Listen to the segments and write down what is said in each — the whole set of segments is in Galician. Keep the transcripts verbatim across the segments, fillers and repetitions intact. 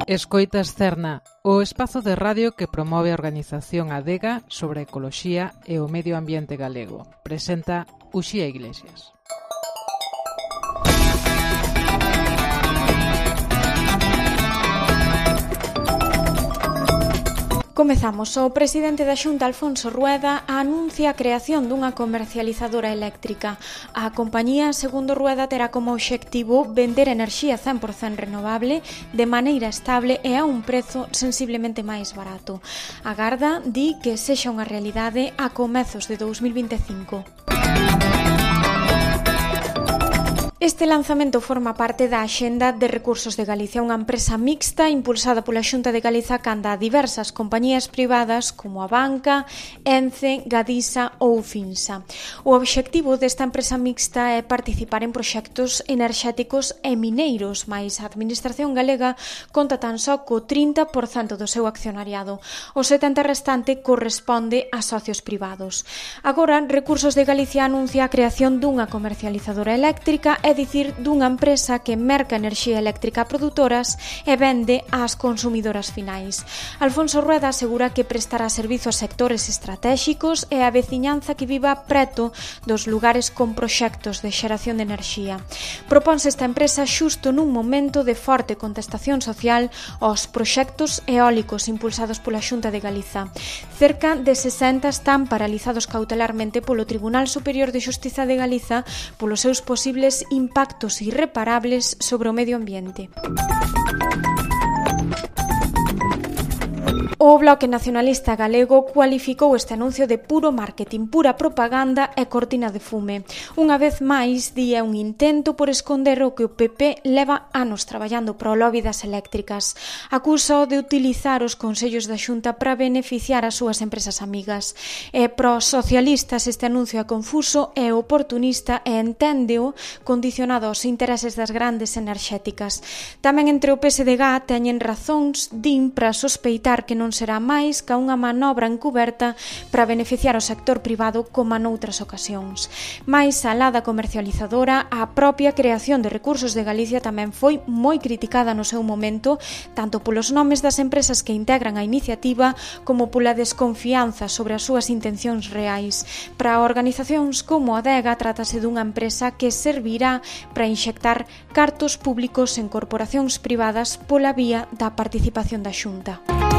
Escoitas Cerna, o espazo de radio que promove a organización Adega sobre a ecoloxía e o medio ambiente galego. Presenta Uxía Iglesias. Comezamos. O presidente da Xunta, Alfonso Rueda, anuncia a creación dunha comercializadora eléctrica. A compañía, segundo Rueda, terá como obxectivo vender enerxía cen por cento renovable de maneira estable e a un prezo sensiblemente máis barato. Agarda, di, que sexa unha realidade a comezos de dous mil vinte e cinco. Este lanzamento forma parte da Axenda de Recursos de Galicia, unha empresa mixta impulsada pola Xunta de Galiza canda a diversas compañías privadas como a Banca, Ence, Gadisa ou Finsa. O obxectivo desta empresa mixta é participar en proxectos enerxéticos e mineiros, mais a Administración galega conta tan só co trinta por cento do seu accionariado. O setenta por cento restante corresponde a socios privados. Agora, Recursos de Galicia anuncia a creación dunha comercializadora eléctrica e dicir dunha empresa que merca enerxía eléctrica a produtoras e vende ás consumidoras finais. Alfonso Rueda asegura que prestará servizo a sectores estratéxicos e a veciñanza que viva preto dos lugares con proxectos de xeración de enerxía. Proponse esta empresa xusto nun momento de forte contestación social aos proxectos eólicos impulsados pola Xunta de Galiza. Cerca de sesenta están paralizados cautelarmente polo Tribunal Superior de Xustiza de Galiza polos seus posibles impactos irreparables sobre o medio ambiente. O Bloque Nacionalista Galego cualificou este anuncio de puro marketing, pura propaganda e cortina de fume. Unha vez máis, di, é un intento por esconder o que o P P leva anos traballando para o lobby das eléctricas. Acusa de utilizar os consellos da Xunta para beneficiar as súas empresas amigas. E para os socialistas este anuncio é confuso e oportunista e enténdeo condicionado aos intereses das grandes enerxéticas. Tamén entre o P S D G teñen razóns, din, para sospeitar que non será máis ca unha manobra encuberta para beneficiar o sector privado como noutras ocasións. Mais alá da comercializadora, a propia creación de Recursos de Galicia tamén foi moi criticada no seu momento, tanto polos nomes das empresas que integran a iniciativa como pola desconfianza sobre as súas intencións reais. Para organizacións como a Adega, trátase dunha empresa que servirá para inxectar cartos públicos en corporacións privadas pola vía da participación da Xunta.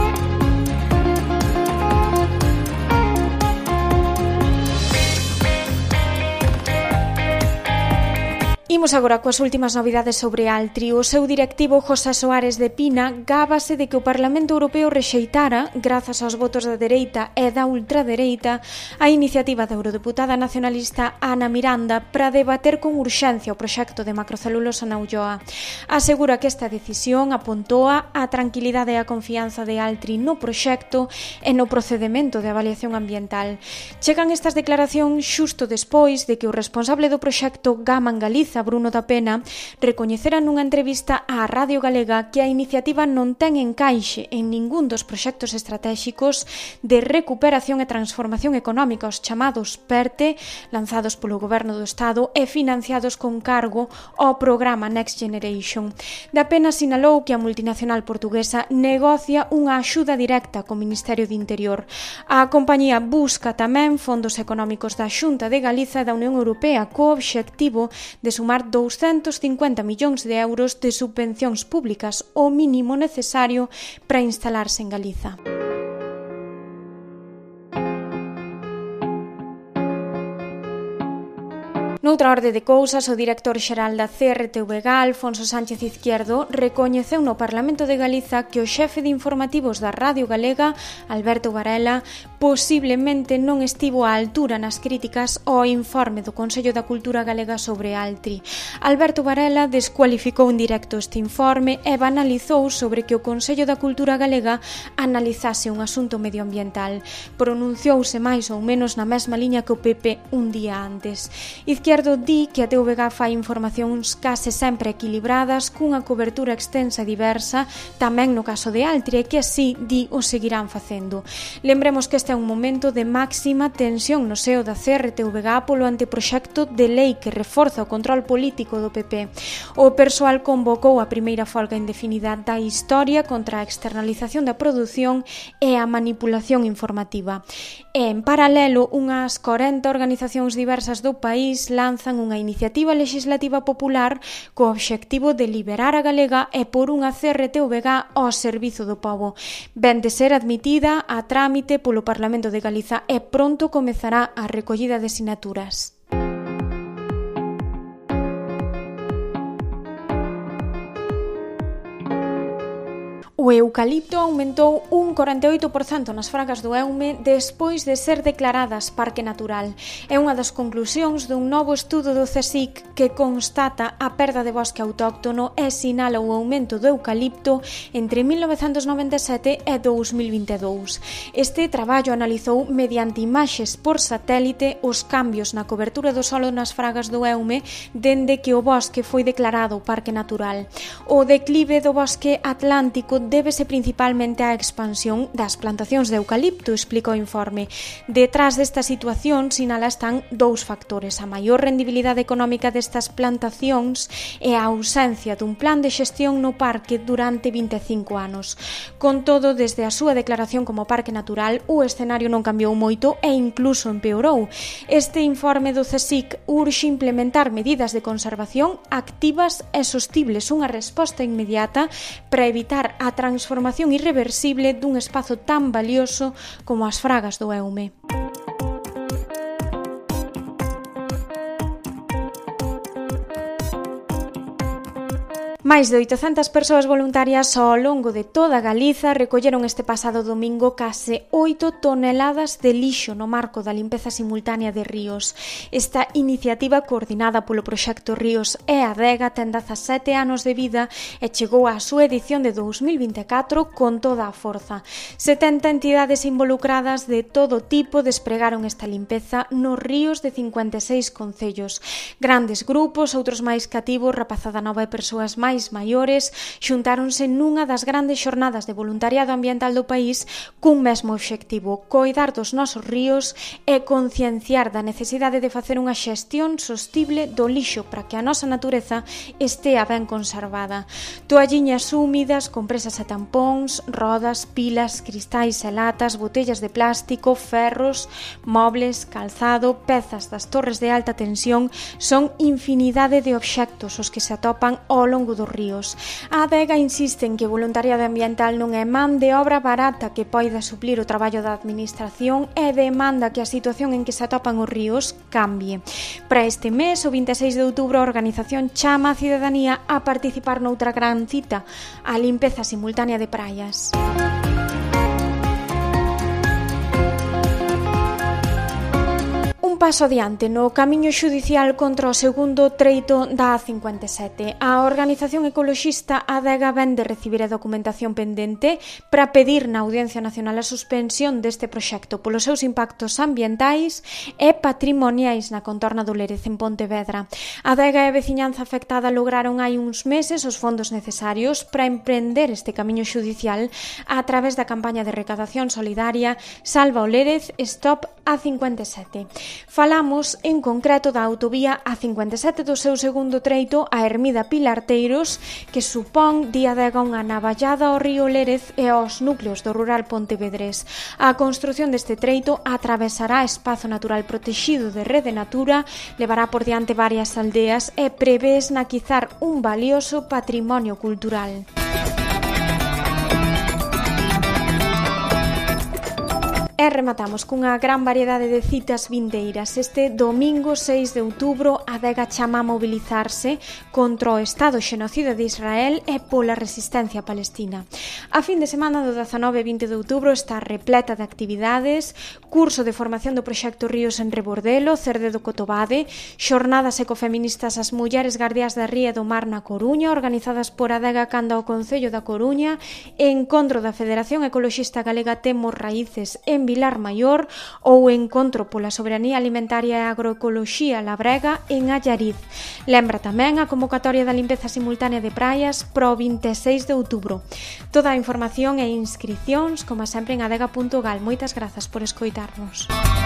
Imos agora coas últimas novidades sobre Altri. O seu directivo, José Soares de Pina, gábase de que o Parlamento Europeo rexeitara, grazas aos votos da dereita e da ultradereita, a iniciativa da eurodeputada nacionalista Ana Miranda para debater con urxencia o proxecto de macrocelulosa na Ulloa. Asegura que esta decisión apontoa a tranquilidade e a confianza de Altri no proxecto e no procedemento de avaliación ambiental. Chegan estas declaracións xusto despois de que o responsable do proxecto Gaman Galiza, Bruno da Pena, recoñecera nunha entrevista á Radio Galega que a iniciativa non ten encaixe en ningún dos proxectos estratéxicos de recuperación e transformación económica, os chamados PERTE, lanzados polo Goberno do Estado e financiados con cargo ao programa Next Generation. Da Pena sinalou que a multinacional portuguesa negocia unha axuda directa co Ministerio de Interior. A compañía busca tamén fondos económicos da Xunta de Galiza e da Unión Europea co obxectivo de sumar douscentos cincuenta millóns de euros de subvencións públicas, o mínimo necesario para instalarse en Galiza. Noutra orde de cousas, o director xeral da C R T V G, Alfonso Sánchez Izquierdo, recoñeceu no Parlamento de Galiza que o xefe de informativos da Radio Galega, Alberto Varela, posiblemente non estivo á altura nas críticas ao informe do Consello da Cultura Galega sobre Altri. Alberto Varela descualificou en directo este informe e banalizou sobre que o Consello da Cultura Galega analizase un asunto medioambiental. Pronunciouse máis ou menos na mesma liña que o P P un día antes. Izquierdo Izquierdo di que a T V G fai informacións case sempre equilibradas, cunha cobertura extensa e diversa, tamén no caso de Altri, e que así, di, o seguirán facendo. Lembremos que este é un momento de máxima tensión no seo da C R T V G polo anteproxecto de lei que reforza o control político do P P. O persoal convocou a primeira folga indefinida da historia contra a externalización da produción e a manipulación informativa. E, en paralelo, unhas corenta organizacións diversas do país lanzan unha iniciativa legislativa popular co obxectivo de liberar a galega e por unha C R T V G ao servizo do pobo. Ven de ser admitida a trámite polo Parlamento de Galiza e pronto comezará a recollida de sinaturas. O eucalipto aumentou un corenta e oito por cento nas fragas do Eume despois de ser declaradas Parque Natural. É unha das conclusións dun novo estudo do CSIC que constata a perda de bosque autóctono e sinala o aumento do eucalipto entre mil novecentos noventa e sete e dous mil vinte e dous. Este traballo analizou mediante imaxes por satélite os cambios na cobertura do solo nas fragas do Eume dende que o bosque foi declarado Parque Natural. O declive do bosque atlántico débese principalmente á expansión das plantacións de eucalipto, explica o informe. Detrás desta situación, sinala, están dous factores: a maior rendibilidade económica destas plantacións e a ausencia dun plan de xestión no parque durante vinte e cinco anos. Con todo, desde a súa declaración como parque natural, o escenario non cambiou moito e incluso empeorou. Este informe do CSIC urxe implementar medidas de conservación activas e sostibles, unha resposta inmediata para evitar a transformación irreversible dun espazo tan valioso como as fragas do Eume. Máis de oitocentas persoas voluntarias ao longo de toda Galiza recolleron este pasado domingo case oito toneladas de lixo no marco da limpeza simultánea de ríos. Esta iniciativa, coordinada polo proxecto Ríos e Adega, ten dezasete anos de vida e chegou á súa edición de dous mil vinte e catro con toda a forza. setenta entidades involucradas de todo tipo despregaron esta limpeza nos ríos de cincuenta e seis concellos. Grandes grupos, outros máis cativos, rapazada nova e persoas máis maiores xuntáronse nunha das grandes xornadas de voluntariado ambiental do país cun mesmo obxectivo: coidar dos nosos ríos e concienciar da necesidade de facer unha xestión sostible do lixo para que a nosa natureza estea ben conservada. Toalliñas húmidas, compresas e tampóns, rodas, pilas, cristais e latas, botellas de plástico, ferros, mobles, calzado, pezas das torres de alta tensión, son infinidade de obxectos os que se atopan ao longo do ríos. A Adega insiste en que o voluntariado ambiental non é man de obra barata que poida suplir o traballo da administración e demanda que a situación en que se atopan os ríos cambie. Para este mes, o vinte e seis de outubro, a organización chama a cidadanía a participar noutra gran cita, a limpeza simultánea de praias. Un paso adiante no camiño xudicial contra o segundo treito da A cincuenta e sete. A organización ecoloxista Adega vén de recibir a documentación pendente para pedir na Audiencia Nacional a suspensión deste proxecto polos seus impactos ambientais e patrimoniais na contorna do Lérez, en Pontevedra. Adega e a veciñanza afectada lograron hai uns meses os fondos necesarios para emprender este camiño xudicial a través da campaña de recadación solidaria Salva o Lérez, Stop A cincuenta e sete. Falamos, en concreto, da autovía A cincuenta e sete do seu segundo treito a Ermida Pilarteiros, que supón, di Adega, unha navallada ao río Lérez e aos núcleos do rural pontevedrés. A construción deste treito atravesará espazo natural protexido de Rede Natura, levará por diante varias aldeas e prevé esnaquizar un valioso patrimonio cultural. E rematamos cunha gran variedade de citas vindeiras. Este domingo seis de outubro, Adega chama a mobilizarse contra o Estado xenocida de Israel e pola resistencia palestina. A fin de semana do dezanove e vinte de outubro está repleta de actividades: curso de formación do proxecto Ríos en Rebordelo, Cerde do Cotobade, xornadas ecofeministas ás mulleres guardiás da ría e do mar na Coruña, organizadas por Adega canda ao Concello da Coruña, encontro da Federación Ecoloxista Galega Temos Raíces en Vilar Maior ou o Encontro pola Soberanía Alimentaria e Agroecoloxía Labrega en Allariz. Lembra tamén a convocatoria da limpeza simultánea de praias pro vinte e seis de outubro. Toda a información e inscricións, como sempre, en adega punto gal. Moitas grazas por escoitarnos.